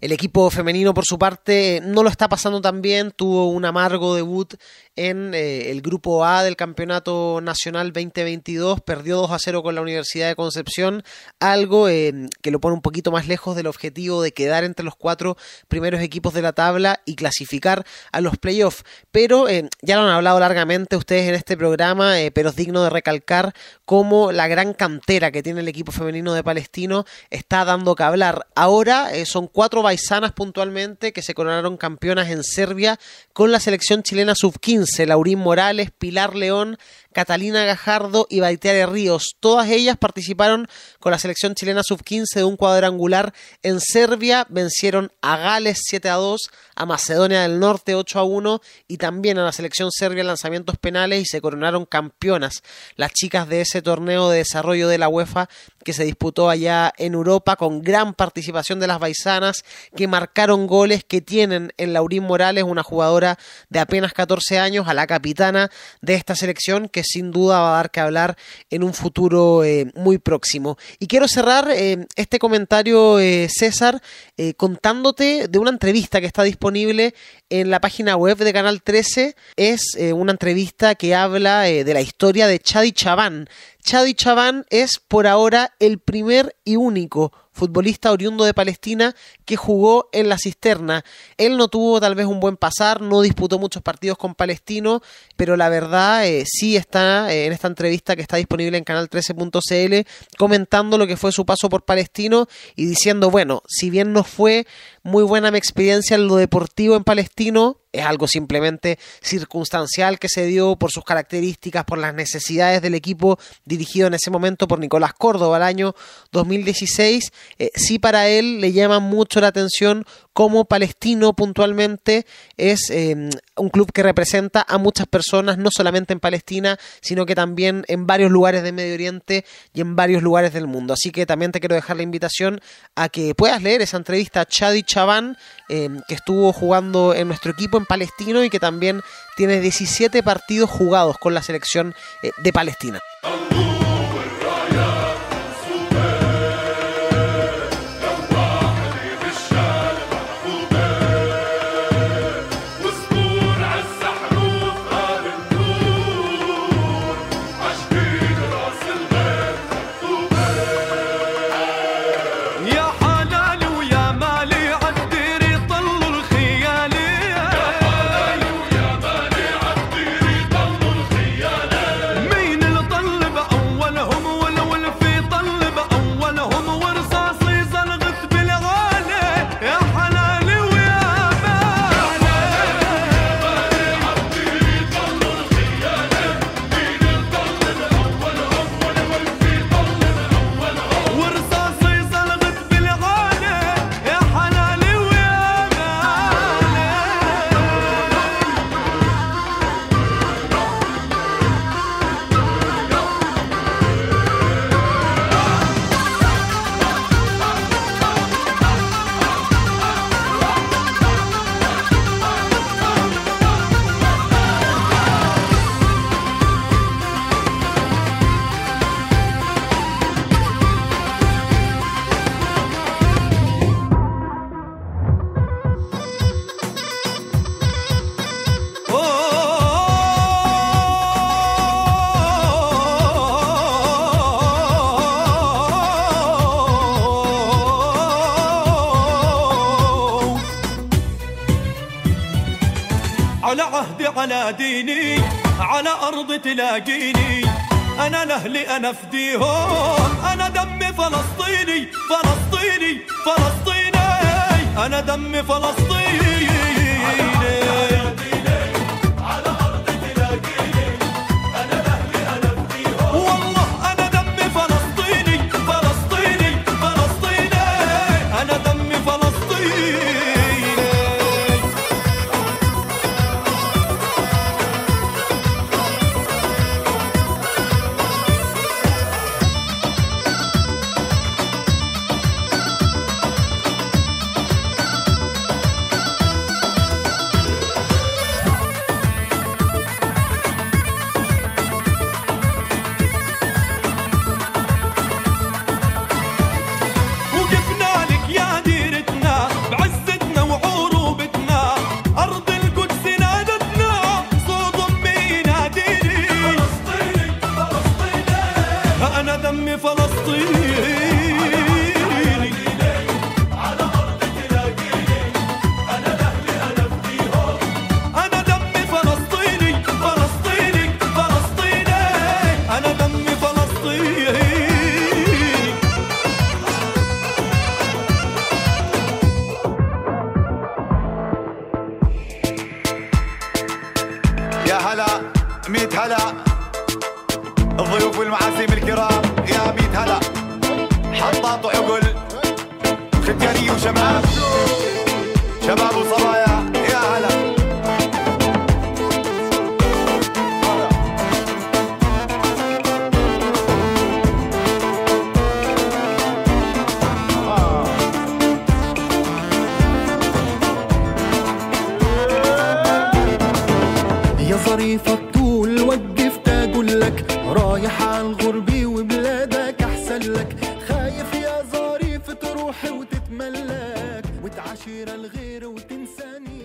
El equipo femenino, por su parte, no lo está pasando tan bien. Tuvo un amargo debut en eh, el Grupo A del Campeonato Nacional veinte veintidós. Perdió dos a cero con la Universidad de Concepción, algo eh, que lo pone un poquito más lejos del objetivo de quedar entre los cuatro primeros equipos de la tabla y clasificar a los playoffs. Pero eh, ya lo han hablado largamente ustedes en este programa, eh, pero es digno de recalcar cómo la gran cantera que tiene el equipo femenino de Palestino está dando que hablar. Ahora eh, son cuatro baisanas puntualmente que se coronaron campeonas en Serbia con la selección chilena sub quince, Laurín Morales, Pilar León, Catalina Gajardo y Baitiare Ríos. Todas ellas participaron con la selección chilena sub quince de un cuadrangular en Serbia. Vencieron a Gales siete a dos, a Macedonia del Norte ocho a uno y también a la selección serbia en lanzamientos penales y se coronaron campeonas las chicas de ese torneo de desarrollo de la UEFA que se disputó allá en Europa, con gran participación de las baisanas que marcaron goles, que tienen en Laurín Morales, una jugadora de apenas catorce años, a la capitana de esta selección, que sin duda va a dar que hablar en un futuro eh, muy próximo. Y quiero cerrar eh, este comentario, eh, César, eh, contándote de una entrevista que está disponible en la página web de Canal trece. Es eh, una entrevista que habla eh, de la historia de Chadi Chaban. Chadi Chaban es por ahora el primer y único futbolista oriundo de Palestina que jugó en la Cisterna. Él no tuvo tal vez un buen pasar, no disputó muchos partidos con Palestino, pero la verdad eh, sí está eh, en esta entrevista que está disponible en canal trece punto c l comentando lo que fue su paso por Palestino y diciendo, bueno, si bien no fue muy buena mi experiencia en lo deportivo en Palestino, es algo simplemente circunstancial que se dio por sus características, por las necesidades del equipo dirigido en ese momento por Nicolás Córdoba el año dos mil dieciséis. Eh, sí, para él le llama mucho la atención cómo Palestino puntualmente es eh, un club que representa a muchas personas, no solamente en Palestina, sino que también en varios lugares de Medio Oriente y en varios lugares del mundo. Así que también te quiero dejar la invitación a que puedas leer esa entrevista a Chadi Chaban, eh, que estuvo jugando en nuestro equipo en Palestino y que también tiene diecisiete partidos jugados con la selección eh, de Palestina. على ديني على أرض تلاقيني أنا لأهلي أنا فديهم أنا دمي فلسطيني فلسطيني فلسطيني أنا دمي فلسطيني دمي فلسطيني على أرض تلاقيني أنا لأهلي أنا فديهم أنا دمي فلسطيني فلسطيني فلسطيني أنا دمي فلسطيني يا هلا ميت هلا الضيوف والمعازيم الكرام يا ميت هلا حطاط وعقل ختياني وشباب شباب وصبايا يا هلا يا ظريفة الطول وقفت أقول لك رايح عالغربي وبلادك أحسن لك خايف يا ظريف تروح وتتملك وتعاشر الغير وتنساني.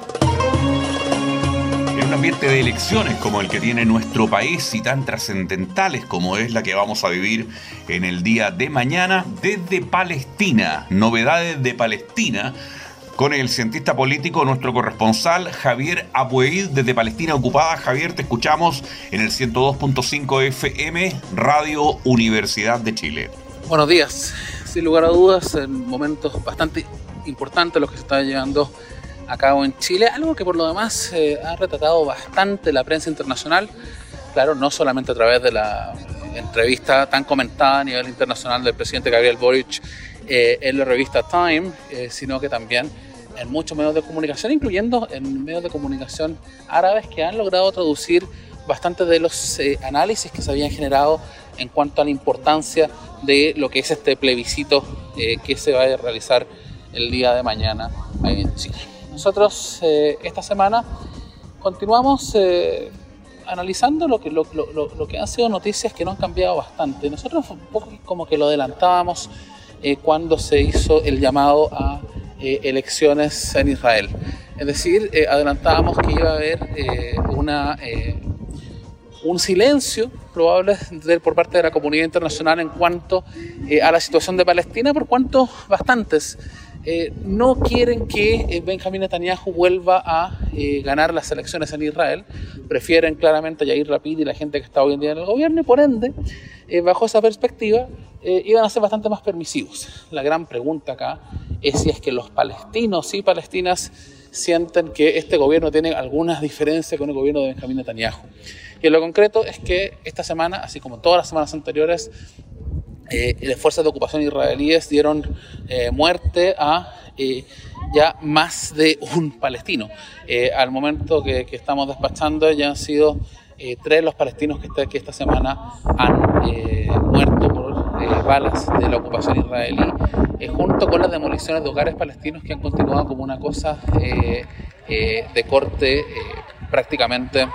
En un ambiente de elecciones como el que tiene nuestro país y tan trascendentales como es la que vamos a vivir en el día de mañana, desde Palestina, novedades de Palestina, con el cientista político, nuestro corresponsal Javier Abuaid desde Palestina Ocupada. Javier, te escuchamos en el ciento dos punto cinco F M, Radio Universidad de Chile. Buenos días. Sin lugar a dudas, en momentos bastante importantes los que se están llevando a cabo en Chile, algo que por lo demás eh, ha retratado bastante la prensa internacional, claro, no solamente a través de la entrevista tan comentada a nivel internacional del presidente Gabriel Boric Eh, en la revista Time, eh, sino que también en muchos medios de comunicación, incluyendo en medios de comunicación árabes que han logrado traducir bastante de los eh, análisis que se habían generado en cuanto a la importancia de lo que es este plebiscito eh, que se va a realizar el día de mañana ahí en Chile. Nosotros eh, esta semana continuamos eh, analizando lo que, lo, lo, lo que han sido noticias que no han cambiado bastante. Nosotros un poco como que lo adelantábamos Eh, cuando se hizo el llamado a eh, elecciones en Israel. Es decir, eh, adelantábamos que iba a haber eh, una, eh, un silencio probable de, por parte de la comunidad internacional en cuanto eh, a la situación de Palestina, por cuanto bastantes eh, no quieren que eh, Benjamín Netanyahu vuelva a eh, ganar las elecciones en Israel. Prefieren claramente a Yair Lapid y la gente que está hoy en día en el gobierno, y por ende, eh, bajo esa perspectiva, Eh, iban a ser bastante más permisivos. La gran pregunta acá es si es que los palestinos y palestinas sienten que este gobierno tiene algunas diferencias con el gobierno de Benjamín Netanyahu. Y en lo concreto es que esta semana, así como todas las semanas anteriores, eh, las fuerzas de ocupación israelíes dieron eh, muerte a eh, ya más de un palestino. Eh, al momento que, que estamos despachando ya han sido eh, tres los palestinos que, este, que esta semana han eh, muerto por Eh, balas de la ocupación israelí, eh, junto con las demoliciones de hogares palestinos que han continuado como una cosa eh, eh, de corte eh, prácticamente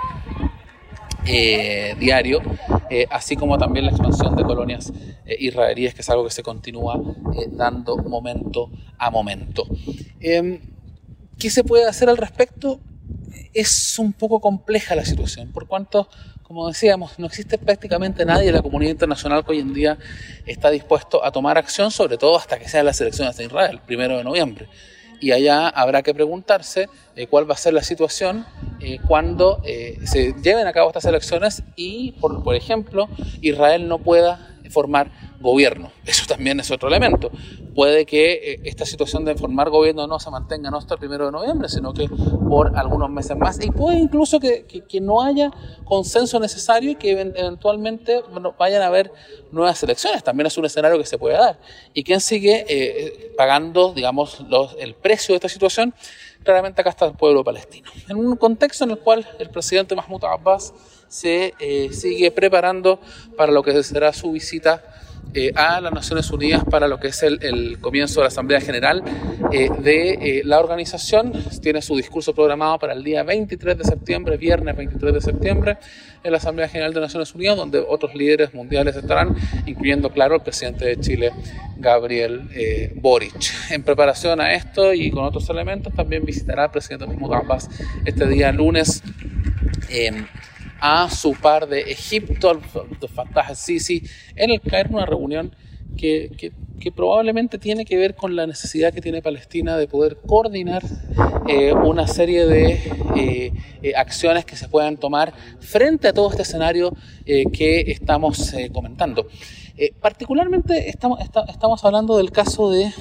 eh, diario, eh, así como también la expansión de colonias eh, israelíes, que es algo que se continúa eh, dando momento a momento. Eh, ¿Qué se puede hacer al respecto? Es un poco compleja la situación, por cuanto, como decíamos, no existe prácticamente nadie de la comunidad internacional que hoy en día está dispuesto a tomar acción, sobre todo hasta que sean las elecciones de Israel, primero de noviembre. Y allá habrá que preguntarse eh, cuál va a ser la situación eh, cuando eh, se lleven a cabo estas elecciones y, por, por ejemplo, Israel no pueda formar gobierno. Eso también es otro elemento. Puede que eh, esta situación de formar gobierno no se mantenga no hasta el primero de noviembre, sino que por algunos meses más. Y puede incluso que, que, que no haya consenso necesario y que eventualmente bueno, vayan a haber nuevas elecciones. También es un escenario que se puede dar. ¿Y quién sigue eh, pagando, digamos, los, el precio de esta situación? Claramente acá está el pueblo palestino. En un contexto en el cual el presidente Mahmoud Abbas se eh, sigue preparando para lo que será su visita eh, a las Naciones Unidas para lo que es el, el comienzo de la Asamblea General eh, de eh, la organización. Tiene su discurso programado para el día veintitrés de septiembre, viernes veintitrés de septiembre, en la Asamblea General de Naciones Unidas, donde otros líderes mundiales estarán, incluyendo, claro, el presidente de Chile, Gabriel eh, Boric. En preparación a esto y con otros elementos, también visitará al presidente Mahmoud Abbas este día lunes eh, a su par de Egipto, Abdel Fattah al-Sisi, en el Cairo, una reunión que, que, que probablemente tiene que ver con la necesidad que tiene Palestina de poder coordinar eh, una serie de eh, eh, acciones que se puedan tomar frente a todo este escenario eh, que estamos eh, comentando. Eh, particularmente estamos, está, estamos hablando del caso de,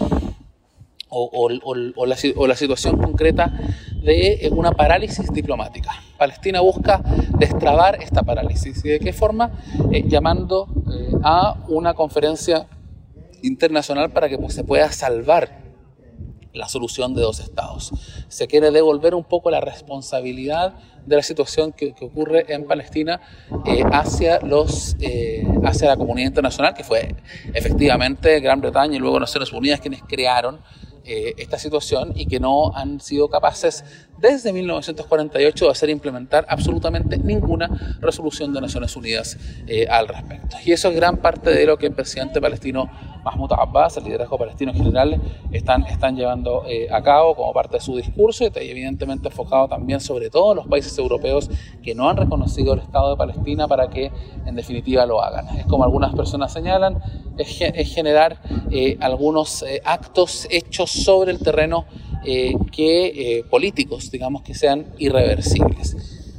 o, o, o, o, la, o la situación concreta de una parálisis diplomática. Palestina busca destrabar esta parálisis. ¿Y de qué forma? Eh, llamando eh, a una conferencia internacional para que pues, se pueda salvar la solución de dos estados. Se quiere devolver un poco la responsabilidad de la situación que, que ocurre en Palestina eh, hacia, los, eh, hacia la comunidad internacional, que fue efectivamente Gran Bretaña y luego Naciones Unidas quienes crearon eh, esta situación y que no han sido capaces desde mil novecientos cuarenta y ocho de hacer implementar absolutamente ninguna resolución de Naciones Unidas eh, al respecto. Y eso es gran parte de lo que el presidente palestino Mahmoud Abbas, el liderazgo palestino en general, están, están llevando eh, a cabo como parte de su discurso y evidentemente enfocado también sobre todo en los países europeos que no han reconocido el Estado de Palestina para que en definitiva lo hagan. Es como algunas personas señalan, es, es generar eh, algunos eh, actos hechos sobre el terreno eh, que eh, políticos, digamos, que sean irreversibles.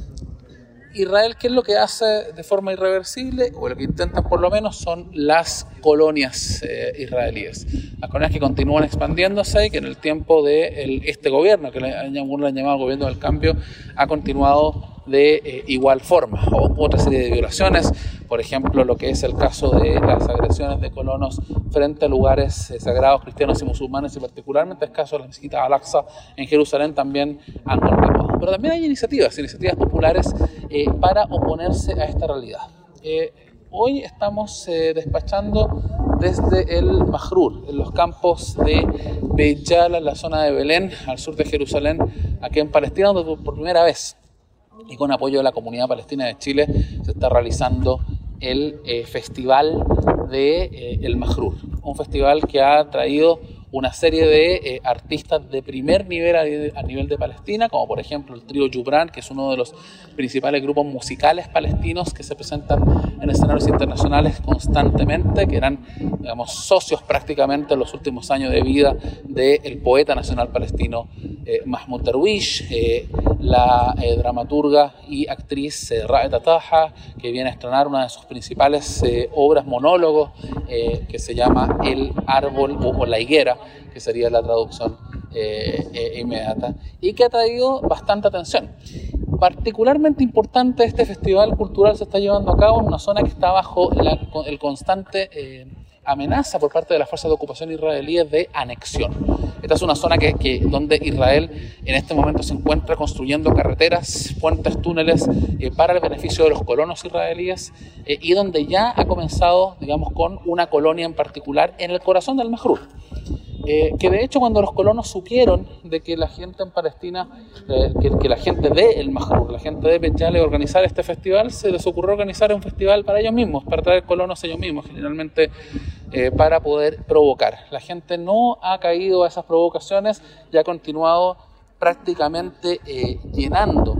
Israel, ¿qué es lo que hace de forma irreversible? O lo que intentan por lo menos son las colonias eh, israelíes. Las colonias que continúan expandiéndose y que en el tiempo de el, este gobierno, que algunos le han llamado gobierno del cambio, ha continuado de eh, igual forma. O otra serie de violaciones, por ejemplo, lo que es el caso de las agresiones de colonos frente a lugares eh, sagrados cristianos y musulmanes, y particularmente el caso de la mezquita Al-Aqsa en Jerusalén, también han continuado. Pero también hay iniciativas, iniciativas populares eh, para oponerse a esta realidad. Eh, hoy estamos eh, despachando desde el Majrur, en los campos de Beit Jala, en la zona de Belén, al sur de Jerusalén, aquí en Palestina, donde por primera vez, y con apoyo de la comunidad palestina de Chile, se está realizando el eh, festival de eh, El Majrur, un festival que ha traído una serie de eh, artistas de primer nivel a, a nivel de Palestina, como por ejemplo el trío Yubran, que es uno de los principales grupos musicales palestinos que se presentan en escenarios internacionales constantemente, que eran, digamos, socios prácticamente en los últimos años de vida del poeta nacional palestino eh, Mahmoud Darwish, eh, la eh, dramaturga y actriz eh, Raed Taha, que viene a estrenar una de sus principales eh, obras monólogos, eh, que se llama El Árbol o, o La Higuera, que sería la traducción eh, eh, inmediata, y que ha traído bastante atención. Particularmente importante, este festival cultural se está llevando a cabo en una zona que está bajo la, el constante eh, amenaza por parte de las fuerzas de ocupación israelíes de anexión. Esta es una zona que, que, donde Israel en este momento se encuentra construyendo carreteras, puentes, túneles eh, para el beneficio de los colonos israelíes eh, y donde ya ha comenzado, digamos, con una colonia en particular en el corazón del Majrur. Eh, que de hecho cuando los colonos supieron de que la gente en Palestina, eh, que, que la gente de El Majrur, la gente de Beit Jala iba a organizar este festival, se les ocurrió organizar un festival para ellos mismos, para traer colonos ellos mismos, generalmente eh, para poder provocar. La gente no ha caído a esas provocaciones y ha continuado prácticamente eh, llenando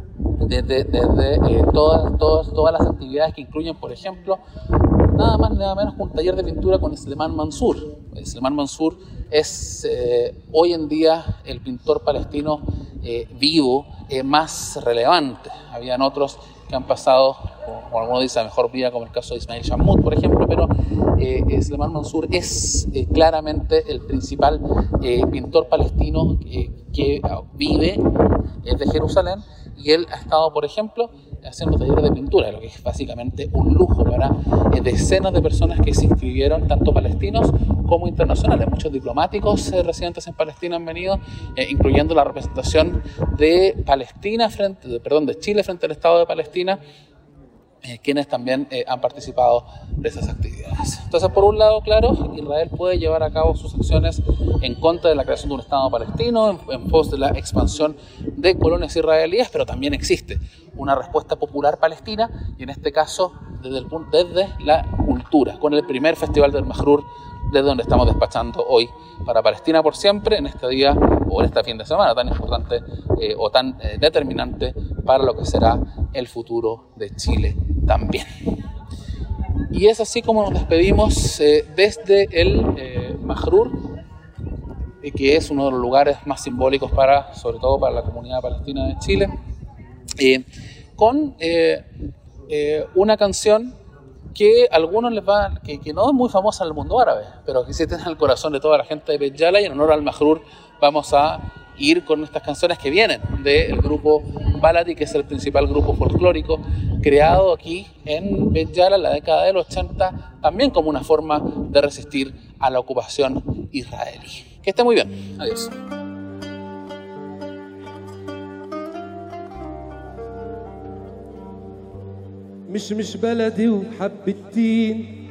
desde, desde eh, todas, todas, todas las actividades que incluyen, por ejemplo, nada más nada menos que un taller de pintura con Sleiman Mansour. Sleiman Mansour es eh, hoy en día el pintor palestino eh, vivo eh, más relevante. Habían otros que han pasado, como algunos dicen, a mejor vida, como el caso de Ismail Shammoud, por ejemplo, pero eh, Sleiman Mansour es eh, claramente el principal eh, pintor palestino eh, que vive eh, de Jerusalén, y él ha estado, por ejemplo, haciendo talleres de pintura, lo que es básicamente un lujo para eh, decenas de personas que se inscribieron, tanto palestinos como internacionales. Muchos diplomáticos eh, residentes en Palestina han venido, eh, incluyendo la representación de Palestina frente, de, perdón, de Chile frente al Estado de Palestina, eh, quienes también eh, han participado de esas actividades. Entonces, por un lado, claro, Israel puede llevar a cabo sus acciones en contra de la creación de un Estado palestino, en, en pos de la expansión de colonias israelíes, pero también existe una respuesta popular palestina, y en este caso desde, el, desde la cultura, con el primer festival del Majrur desde donde estamos despachando hoy para Palestina por siempre, en este día o en este fin de semana tan importante eh, o tan eh, determinante para lo que será el futuro de Chile también. Y es así como nos despedimos eh, desde el eh, Majrur, eh, que es uno de los lugares más simbólicos para, sobre todo para la comunidad palestina de Chile, eh, con eh, eh, una canción que a algunos les va, que, que no es muy famosa en el mundo árabe, pero que sí tiene el corazón de toda la gente de Bet Yala, y en honor al Majrur vamos a ir con estas canciones que vienen del grupo Baladi, que es el principal grupo folclórico creado aquí en Bet Yala en la década del ochenta, también como una forma de resistir a la ocupación israelí. Que esté muy bien. Adiós. مش مش بلدي وحب الدين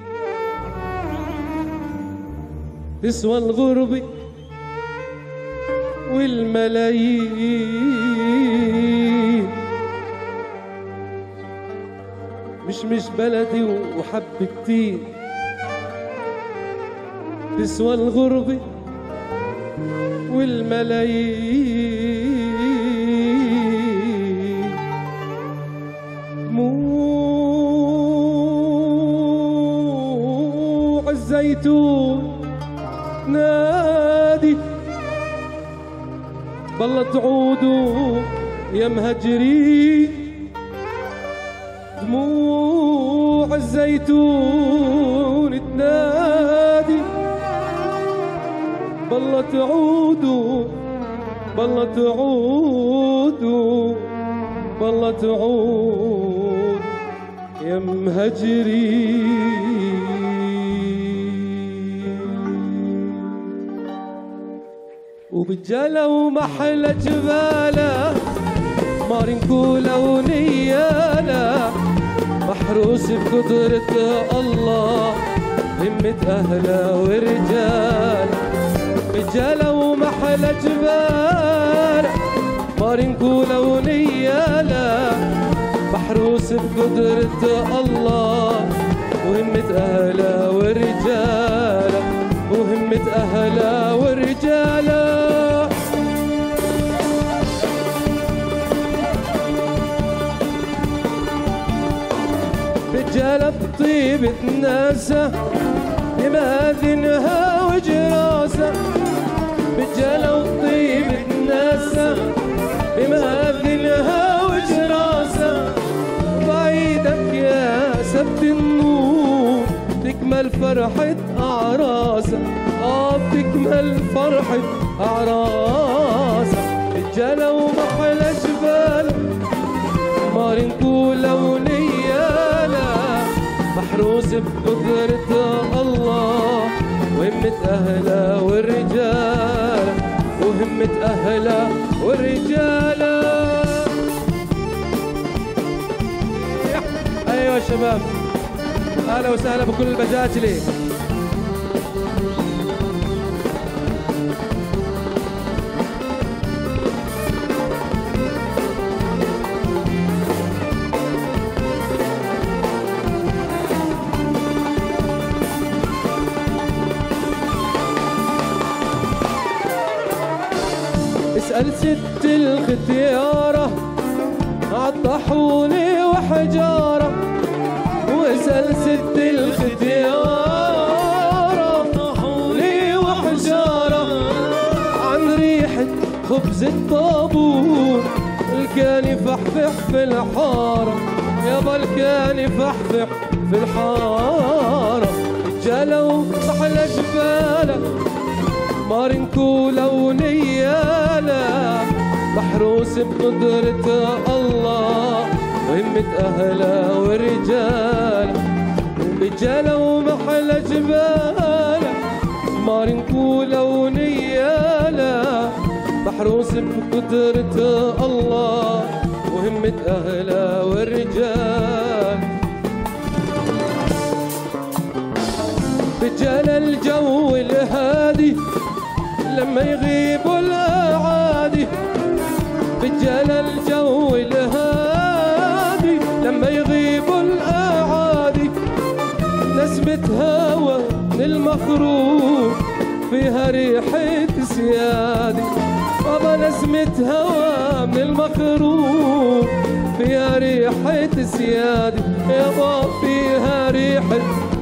تسوى الغربة والملايين. مش مش بلدي وحب الدين تسوى الغربة والملايين. دموع الزيتون نادي بالله تعودوا يا مهجرين. دموع الزيتون تنادي بالله تعودوا بالله تعودوا بالله تعود يا مهجرين. وبجلا ومحلى جباله مارنكولا ونيالا محروس بقدرة الله همة أهلا ورجال. بجلا ومحلى جباله مارنكولا ونيالا محروس بقدرة الله وهمة أهلا ورجال وهمة أهلا ورجال. رجالة بطيبة ناسة بماذنها وجراسة. رجالة وطيبة ناسة بماذنها وجراسة. بعيدك يا سبت النور تكمل فرحة أعراسة. آه بتكمل فرحة أعراسة. رجالة ومحلى جبال مارنكولا ونيالا محروس بقدرة الله وهمة أهلا والرجال وهمة أهلا والرجال. أيوة شباب أهلا وسهلا بكل البجاجلي. اسأل ست الختيارة عالطحونة وحجارة. واسأل ست الختيارة طحونة وحجارة عن ريحة خبز الطابور. الكان يفحفح في الحارة يابا الكان يفحفح في الحارة. رجالة ومحلى جبالة مارنكولا ونيالا محروس بقدرة الله وهمة أهلا ورجال. رجالة ومحلى جبالة مارنكولا ونيالا محروس بقدرة الله وهمة أهلا والرجال. رجال الجو الهادي لما يغيبوا الأعادي. رجال الجو الهادي لما يغيبوا الأعادي. نسمة هوا من المخروف فيها ريحة سيادي بابا نسمة هوا من المخروف فيها ريحة سيادي يابا فيها ريحة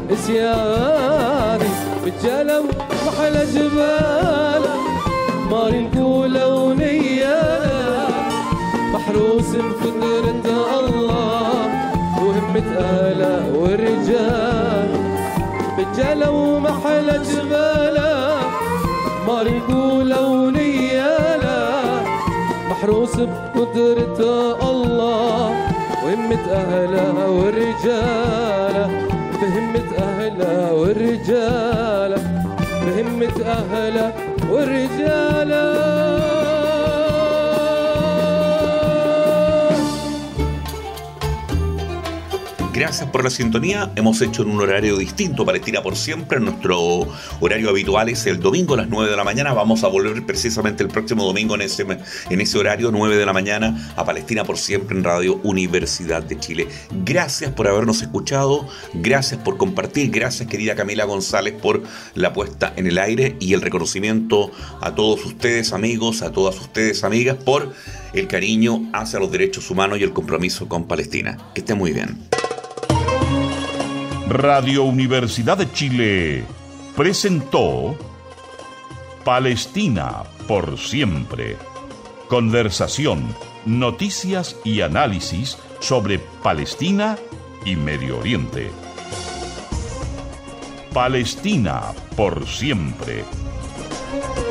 سيادي بالجلم محلى جبال ما نقول ونيانا محروس بقدرة الله وهمة أهله والرجال بالجلم محلى جبال ما نقول ونيانا محروس بقدرة الله وهمة أهلها والرجالة بهمة أهلها والرجالة بهمة أهلها والرجالة. Gracias por la sintonía. Hemos hecho en un horario distinto, Palestina por siempre. Nuestro horario habitual es el domingo a las nueve de la mañana. Vamos a volver precisamente el próximo domingo en ese, en ese horario, nueve de la mañana, a Palestina por siempre en Radio Universidad de Chile. Gracias por habernos escuchado. Gracias por compartir. Gracias, querida Camila González, por la puesta en el aire y el reconocimiento a todos ustedes, amigos, a todas ustedes, amigas, por el cariño hacia los derechos humanos y el compromiso con Palestina. Que estén muy bien. Radio Universidad de Chile presentó Palestina por siempre. Conversación, noticias y análisis sobre Palestina y Medio Oriente. Palestina por siempre.